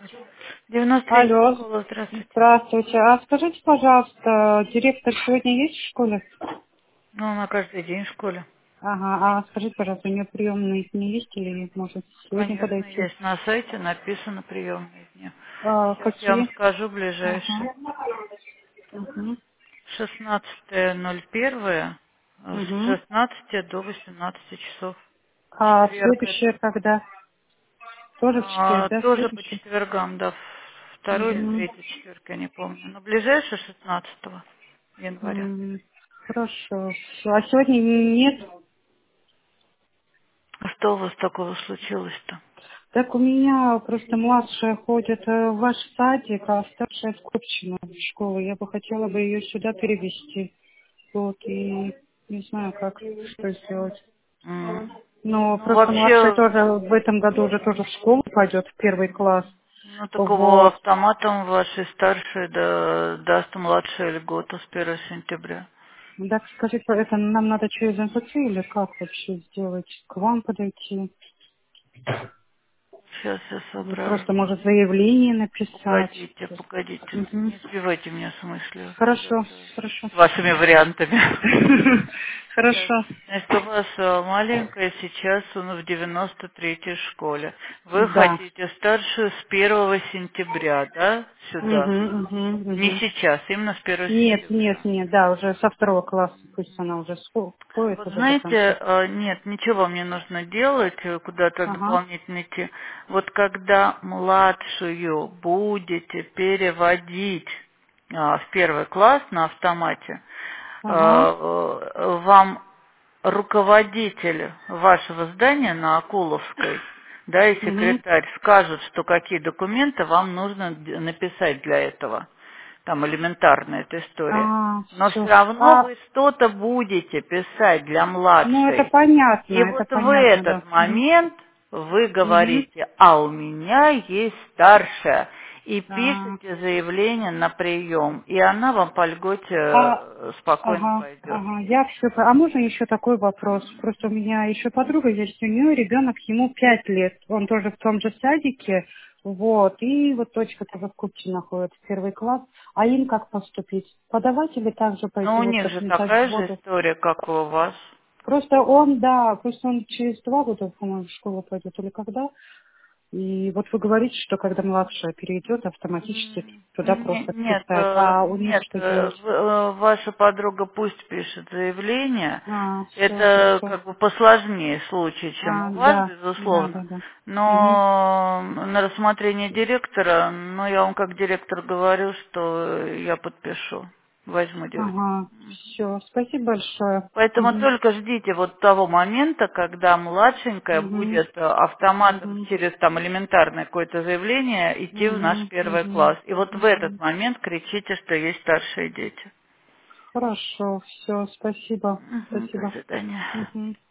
93 Алло, школа, здравствуйте. здравствуйте. А скажите, пожалуйста, директор сегодня есть в школе? Ну, она каждый день в школе. Ага, а скажите, пожалуйста, у нее приемные дни есть или может сегодня Конечно, подойти? есть на сайте, написано приемные дни. Сейчас я вам Какие? скажу ближайшие. Ага. Угу. 16.01 с Угу. 16 до 18 часов. А Четверг следующее это. когда? Тоже в четверг, да, Тоже по следующий? четвергам, да, второй или Угу. третий четверг, я не помню. Но ближайшее 16 января. Хорошо. Всё. А сегодня нет? А что у вас такого случилось-то? Так у меня просто младшая ходит в ваш садик, а старшая в Купчино в школу. Я бы хотела бы ее сюда перевести. Вот, и не знаю, как, что сделать. Но Ну, просто младшая вообще, тоже в этом году уже тоже в школу пойдет, в первый класс. ну, такого Вот. автоматом вашей старшей даст младшая льготу с 1 сентября. Так скажите, это нам надо через МФЦ или как вообще сделать? К вам подойти? Сейчас я Или соображу. просто, может, заявление написать? Погодите, погодите. Мгм. Не сбивайте меня с мысли вперед Хорошо, хорошо. с вашими вариантами. Так, Хорошо. значит, у вас маленькая сейчас в 93-й школе. Вы Да. хотите старшую с 1 сентября, да, сюда? Не Мгм. сейчас, именно с Нет, нет, сентября. нет, да, уже со второго класса, пусть она уже ходит Вот уже до конца. знаете, нет, ничего вам не нужно делать, куда-то Ага, дополнительно идти. Вот когда младшую будете переводить в 1 класс на автомате, ага, вам руководитель вашего здания на Акуловской, да, и угу. секретарь скажут, что какие документы вам нужно написать для этого. Там элементарная эта история. Но все Все. равно вы что-то будете писать для Ну, младшей. И вот в да. этот Угу, момент вы угу. говорите, а у меня есть старшая. И А, пишете заявление на прием. И она вам по льготе а, спокойно ага, пойдет. ага, я все. А можно еще такой вопрос? Просто у меня еще подруга есть, у нее ребенок, ему 5 лет, он тоже в том же садике, вот, и вот дочка тоже в Купчино ходит, в первый класс. А им как поступить? Подавать или также Но пойти у вот них как же написать в такая же воду? история, как и у вас. Просто он через 2 года, по-моему, в школу пойдет или когда. И вот вы говорите, что когда младшая перейдет, автоматически туда просто Нет, вписать. А у них нет, что делать? ваша подруга пусть пишет заявление. Все, Это хорошо. как бы посложнее случай, чем у вас, Да, да, безусловно. да, да. Угу. Но на рассмотрение директора, ну, я вам как директор говорю, что я подпишу, возьму девочку. Ага, все, спасибо большое. Поэтому Угу. только ждите вот того момента, когда младшенькая Угу. будет автоматом Угу. через там элементарное какое-то заявление идти в наш Угу. 1 класс. Угу. И вот в этот Угу. момент кричите, что есть старшие дети. Хорошо, все, спасибо. Мгм, до Спасибо. свидания. Угу.